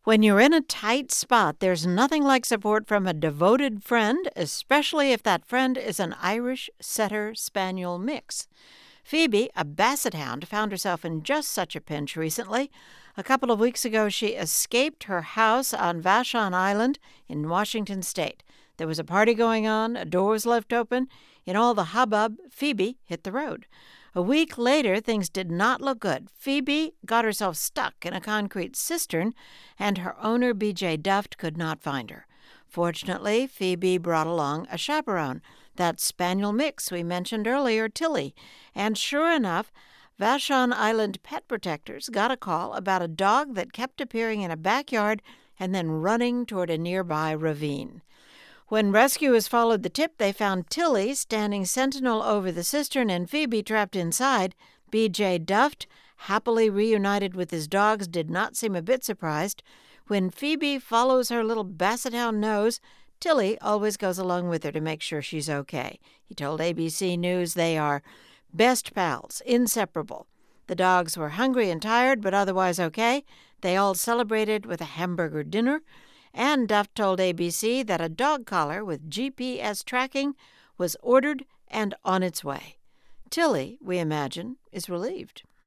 When you're in a tight spot, there's nothing like support from a devoted friend, especially if that friend is an Irish Setter Spaniel mix. Phoebe, a basset hound, found herself in just such a pinch recently. A couple of weeks ago, she escaped her house on Vashon Island in Washington State. There was a party going on, a door was left open. In all the hubbub, Phoebe hit the road. A week later, things did not look good. Phoebe got herself stuck in a concrete cistern, and her owner, B.J. Duft, could not find her. Fortunately, Phoebe brought along a chaperone, that spaniel mix we mentioned earlier, Tilly. And sure enough, Vashon Island pet protectors got a call about a dog that kept appearing in a backyard and then running toward a nearby ravine. When rescuers followed the tip, they found Tilly standing sentinel over the cistern and Phoebe trapped inside. B.J. Duft, happily reunited with his dogs, did not seem a bit surprised. When Phoebe follows her little basset hound nose, Tilly always goes along with her to make sure she's okay. He told ABC News they are best pals, inseparable. The dogs were hungry and tired, but otherwise okay. They all celebrated with a hamburger dinner. And Duft told ABC that a dog collar with GPS tracking was ordered and on its way. Tilly, we imagine, is relieved.